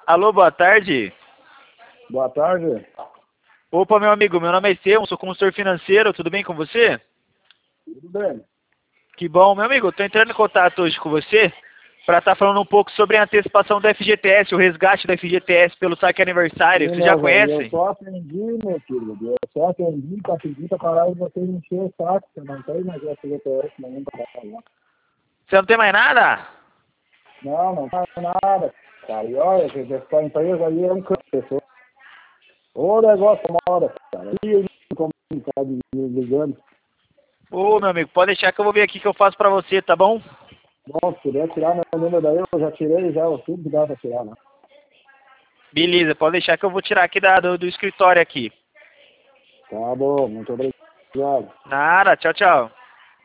Alô, boa tarde. Boa tarde. Opa, meu amigo, meu nome é Estevam, sou consultor financeiro, tudo bem com você? Tudo bem? Que bom, meu amigo, estou entrando em contato hoje com você para estar falando um pouco sobre a antecipação do FGTS, o resgate do FGTS pelo saque aniversário. Sim, Você já meu velho, eu conhece? só aprendi, meu querido. Eu só aprendi para pedir para parar de vocês encher o saco. Você não tem mais FGTS, não para pagar. Você não tem mais nada? Não, não faz nada, cara. E olha, essa empresa aí é um câncer. O negócio mora, cara. E eu não tá ligando. Ô, meu amigo, pode deixar que eu vou ver aqui o que eu faço para você, tá bom? Bom, se puder tirar meu número daí, eu já tirei já, tudo que dá para tirar, né? Beleza, pode deixar que eu vou tirar aqui do escritório aqui. Tá bom, muito obrigado. Nada, tchau, tchau.